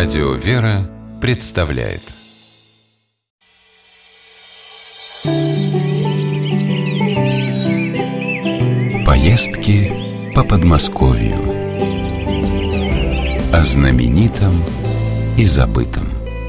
Радио «Вера» представляет поездки по Подмосковью. О знаменитом и забытом.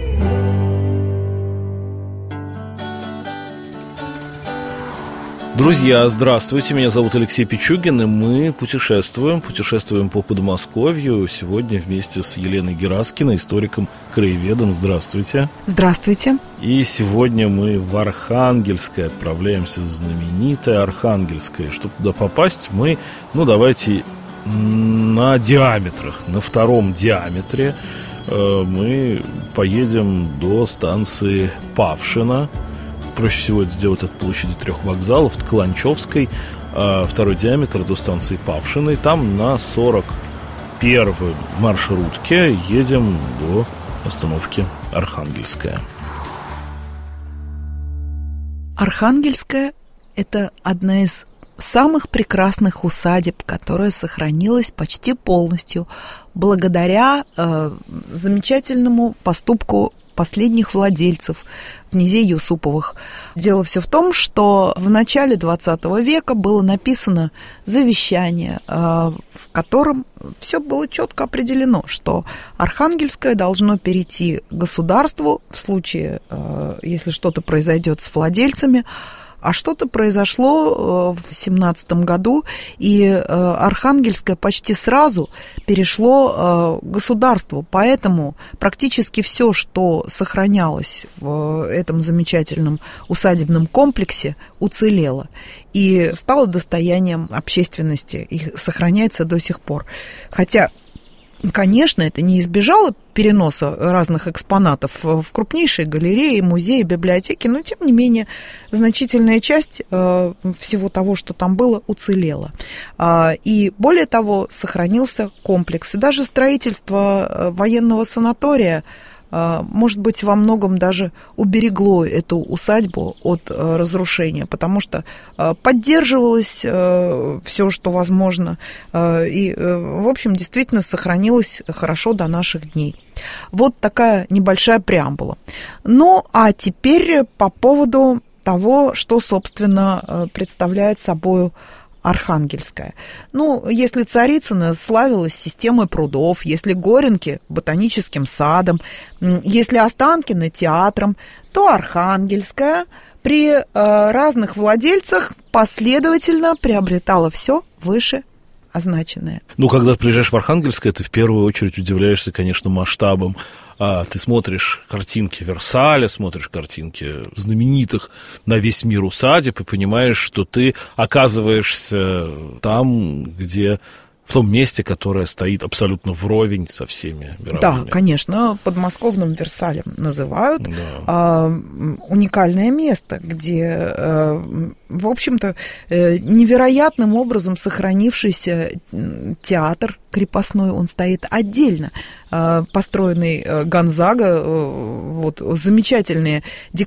Друзья, здравствуйте, меня зовут Алексей Пичугин, и мы путешествуем по Подмосковью. Сегодня вместе с Еленой Гераскиной, историком-краеведом. Здравствуйте. Здравствуйте. И сегодня мы в Архангельское отправляемся, знаменитое Архангельское. Чтобы туда попасть, мы, давайте на диаметрах, на втором диаметре мы поедем до станции Павшино. Проще всего это сделать от площади 3 вокзалов, от Каланчевской, второй диаметр до станции Павшиной. Там на 41-й маршрутке едем до остановки Архангельская. Архангельская – это одна из самых прекрасных усадеб, которая сохранилась почти полностью благодаря замечательному поступку последних владельцев, князей Юсуповых. Дело все в том, что в начале 20 века было написано завещание, в котором все было четко определено, что Архангельское должно перейти государству в случае, если что-то произойдет с владельцами. А что-то произошло в 17 году, и Архангельское почти сразу перешло к государству. Поэтому практически все, что сохранялось в этом замечательном усадебном комплексе, уцелело и стало достоянием общественности и сохраняется до сих пор. Хотя, конечно, это не избежало переноса разных экспонатов в крупнейшие галереи, музеи, библиотеки, но, тем не менее, значительная часть всего того, что там было, уцелела. И, более того, сохранился комплекс. И даже строительство военного санатория, может быть, во многом даже уберегло эту усадьбу от разрушения, потому что поддерживалось все, что возможно, и, в общем, действительно сохранилось хорошо до наших дней. Вот такая небольшая преамбула. Ну, а теперь по поводу того, что, собственно, представляет собой Архангельская. Если Царицыно славилась системой прудов, если Горенки – ботаническим садом, если Останкино – театром, то Архангельская при разных владельцах последовательно приобретала все выше означенное. Когда приезжаешь в Архангельское, ты в первую очередь удивляешься, конечно, масштабом. Ты смотришь картинки Версаля, смотришь картинки знаменитых на весь мир усадеб и понимаешь, что ты оказываешься там, где... в том месте, которое стоит абсолютно вровень со всеми мировыми. Да, конечно, подмосковным Версалем называют. Да. Уникальное место, где, в общем-то, невероятным образом сохранившийся театр крепостной, он стоит отдельно, построенный Гонзага, замечательные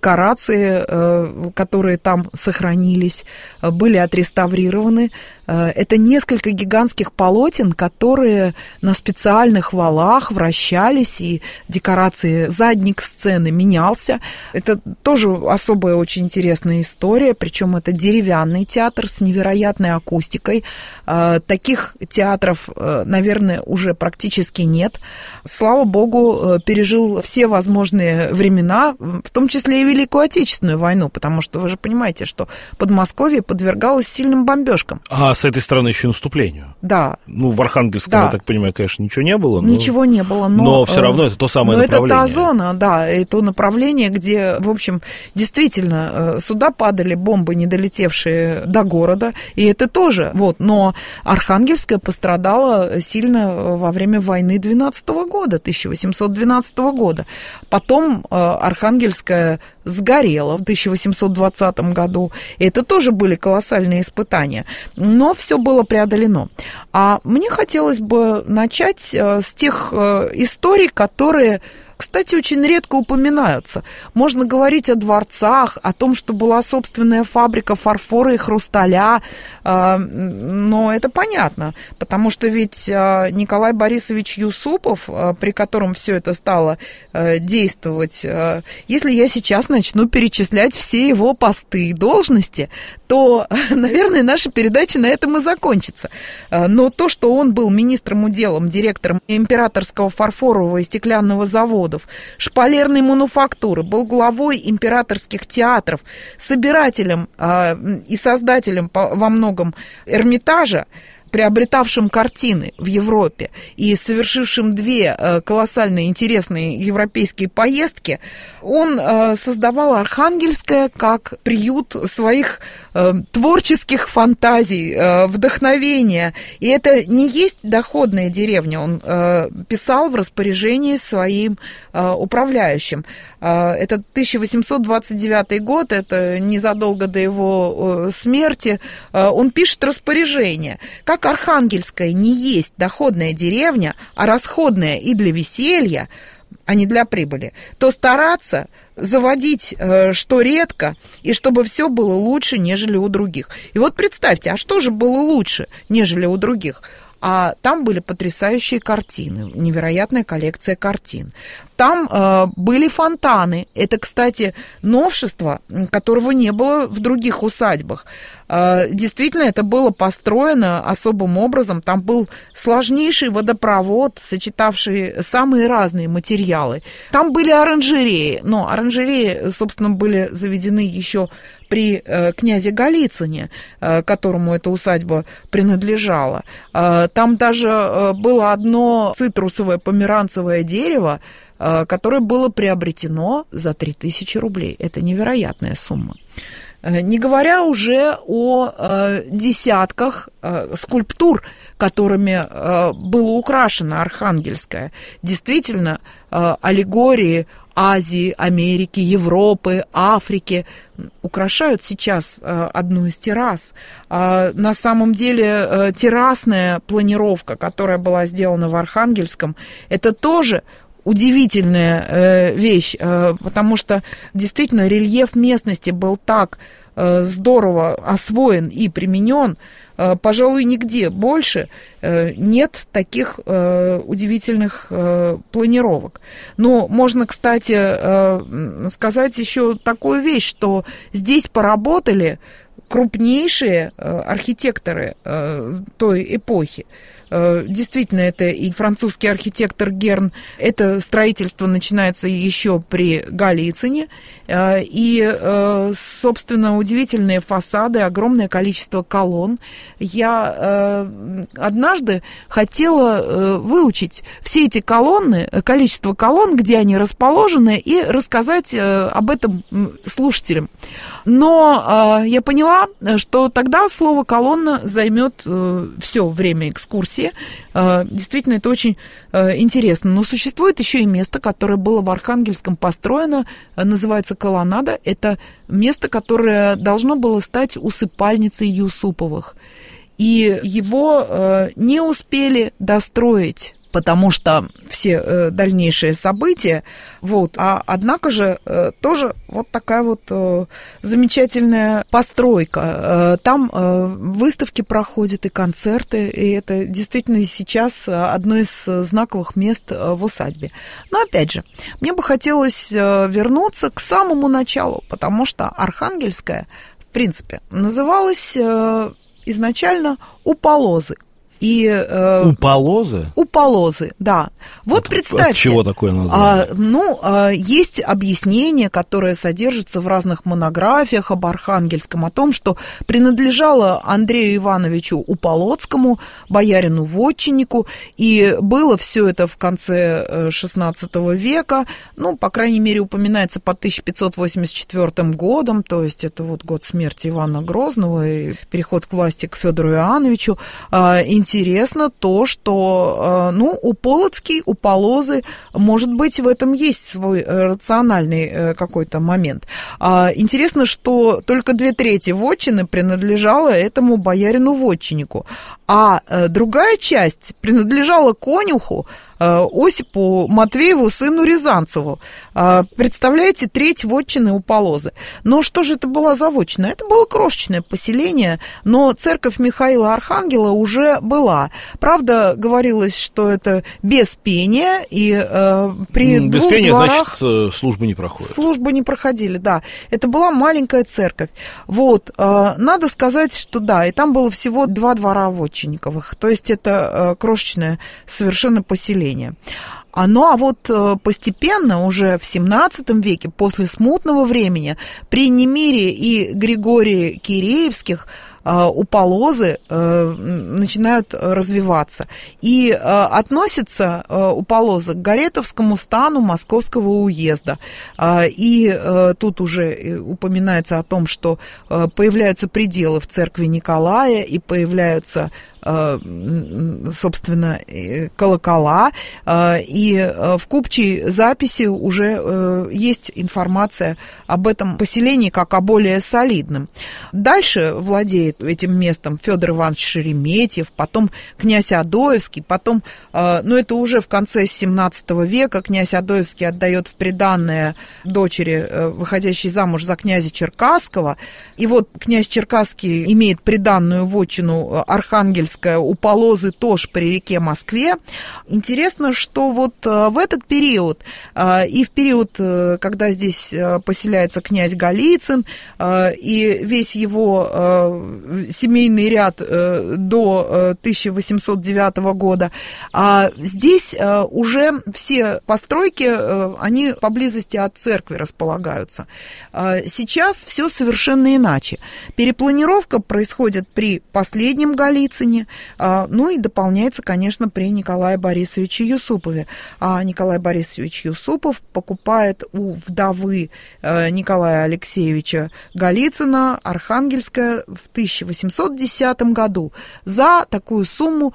декорации, которые там сохранились, были отреставрированы. Это несколько гигантских полотен, которые на специальных валах вращались, и декорации, задник сцены менялся. Это тоже особая очень интересная история, причем это деревянный театр с невероятной акустикой. Таких театров, наверное, уже практически нет. Слава богу, пережил все возможные времена, в том числе и Великую Отечественную войну, потому что вы же понимаете, что Подмосковье подвергалось сильным бомбежкам. А с этой стороны еще наступлению. Да. В Архангельском, да. Я так понимаю, конечно, ничего не было. Ничего не было, но все равно это то самое направление. Это та зона, да, и то направление, где, в общем, действительно, сюда падали бомбы, не долетевшие до города, и это тоже, но Архангельская пострадала сильно во время войны 1812 года. Потом Архангельская сгорела в 1820 году. И это тоже были колоссальные испытания. Но все было преодолено. А мне хотелось бы начать с тех историй, которые кстати, очень редко упоминаются. Можно говорить о дворцах, о том, что была собственная фабрика фарфора и хрусталя, но это понятно, потому что ведь Николай Борисович Юсупов, при котором все это стало действовать, если я сейчас начну перечислять все его посты и должности, то, наверное, наша передача на этом и закончится. Но то, что он был министром уделом, директором Императорского фарфорового и стеклянного заводов, шпалерной мануфактуры, был главой императорских театров, собирателем и создателем во многом Эрмитажа, приобретавшим картины в Европе и совершившим 2 колоссально интересные европейские поездки, он создавал Архангельское как приют своих творческих фантазий, вдохновения. И это не есть доходная деревня. Он писал в распоряжении своим управляющим. Это 1829 год, это незадолго до его смерти. Он пишет распоряжение. Как Архангельская не есть доходная деревня, а расходная и для веселья, а не для прибыли, то стараться заводить, что редко, и чтобы все было лучше, нежели у других. И вот представьте, а что же было лучше, нежели у других? А там были потрясающие картины, невероятная коллекция картин. Там были фонтаны. Это, кстати, новшество, которого не было в других усадьбах. Действительно, это было построено особым образом. Там был сложнейший водопровод, сочетавший самые разные материалы. Там были оранжереи, но оранжереи, собственно, были заведены еще при князе Голицыне, которому эта усадьба принадлежала. Там даже было одно цитрусовое померанцевое дерево, которое было приобретено за 3000 рублей. Это невероятная сумма. Не говоря уже о десятках скульптур, которыми было украшено Архангельское. Действительно, аллегории Азии, Америки, Европы, Африки украшают сейчас одну из террас. На самом деле террасная планировка, которая была сделана в Архангельском, это тоже удивительная вещь, потому что действительно рельеф местности был так здорово освоен и применен, пожалуй, нигде больше нет таких удивительных планировок. Но можно, кстати, сказать еще такую вещь, что здесь поработали крупнейшие архитекторы той эпохи. Действительно, это и французский архитектор Герн. Это строительство начинается еще при Голицыне. И, собственно, удивительные фасады, огромное количество колонн. Я однажды хотела выучить все эти колонны, количество колонн, где они расположены, и рассказать об этом слушателям. Но я поняла, что тогда слово «колонна» займет все время экскурсии. Действительно, это очень интересно. Но существует еще и место, которое было в Архангельском построено, называется Колоннада. Это место, которое должно было стать усыпальницей Юсуповых. И его не успели достроить, потому что все дальнейшие события, вот, однако же тоже вот такая вот замечательная постройка. Там выставки проходят и концерты, и это действительно сейчас одно из знаковых мест в усадьбе. Но опять же, мне бы хотелось вернуться к самому началу, потому что Архангельская, в принципе, называлась изначально Уполозы. И, Уполозы? Уполозы, да. Вот представьте. От чего такое название? Есть объяснение, которое содержится в разных монографиях об Архангельском, о том, что принадлежало Андрею Ивановичу Уполоцкому, боярину-вотчиннику, и было все это в конце XVI века, ну, по крайней мере, упоминается по 1584 годом, то есть это вот год смерти Ивана Грозного и переход к власти к Федору Иоанновичу. Интересно то, что, Уполоцкий, Уполозы, может быть, в этом есть свой рациональный какой-то момент. Интересно, что только 2/3 вотчины принадлежала этому боярину-вотчиннику, а другая часть принадлежала конюху, Осипу Матвееву, сыну Рязанцеву. Представляете, треть вотчины у Полозы. Но что же это была за вотчина? Это было крошечное поселение, но церковь Михаила Архангела уже была. Правда, говорилось, что это без пения, и при без двух пения, дворах... значит, службы не проходят. Службы не проходили, да. Это была маленькая церковь. Вот, надо сказать, что да, и там было всего 2 двора вотчинниковых, то есть это крошечное совершенно поселение. Ну, а вот постепенно, уже в 17 веке, после смутного времени, при Немире и Григории Киреевских у Полозы начинают развиваться. И относятся у Полозы к Горетовскому стану Московского уезда. И тут уже упоминается о том, что появляются пределы в церкви Николая, и появляются, собственно, колокола, и в купчей записи уже есть информация об этом поселении как о более солидном. Дальше владеет этим местом Федор Иванович Шереметьев, потом князь Адоевский, потом, ну это уже в конце 17 века, князь Адоевский отдает в приданное дочери, выходящей замуж за князя Черкасского, и вот князь Черкасский имеет приданную вотчину Архангельская у Полозы тоже при реке Москве. Интересно, что вот в этот период и в период, когда здесь поселяется князь Голицын и весь его семейный ряд до 1809 года, здесь уже все постройки, они поблизости от церкви располагаются. Сейчас все совершенно иначе. Перепланировка происходит при последнем Голицыне, ну и дополняется, конечно, при Николае Борисовиче Юсупове. Николай Борисович Юсупов покупает у вдовы Николая Алексеевича Голицына Архангельское в 1810 году за такую сумму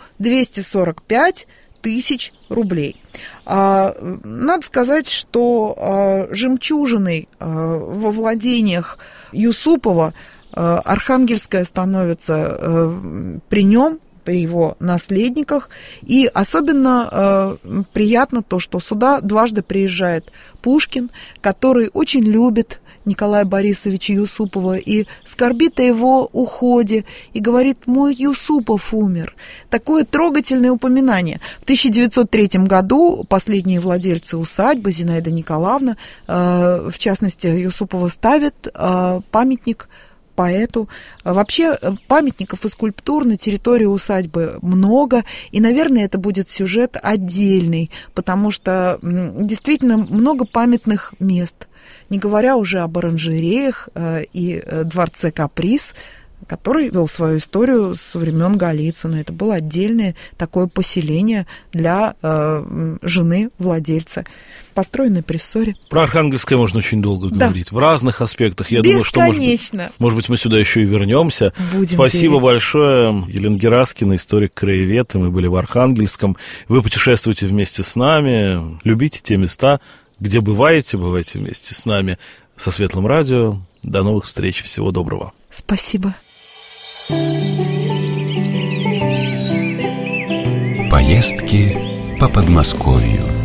245 тысяч рублей. Надо сказать, что жемчужиной во владениях Юсупова Архангельская становится при нем, при его наследниках. И особенно приятно то, что сюда дважды приезжает Пушкин, который очень любит Николая Борисовича Юсупова и скорбит о его уходе, и говорит: «Мой Юсупов умер». Такое трогательное упоминание. В 1903 году последние владельцы усадьбы, Зинаида Николаевна, в частности, Юсупова, ставят памятник поэту. Вообще памятников и скульптур на территории усадьбы много, и, наверное, это будет сюжет отдельный, потому что действительно много памятных мест, не говоря уже об оранжереях и дворце Каприз, который вел свою историю со времен Голицына. Это было отдельное такое поселение для жены владельца, построенное при ссоре. Про Архангельское можно очень долго говорить, в разных аспектах. Я думаю, что, может быть, мы сюда еще и вернемся. Спасибо большое, Елена Гераскина, историк-краевед. Мы были в Архангельском. Вы путешествуете вместе с нами, любите те места, где бываете вместе с нами, со Светлым радио. До новых встреч, всего доброго. Спасибо. Поездки по Подмосковью.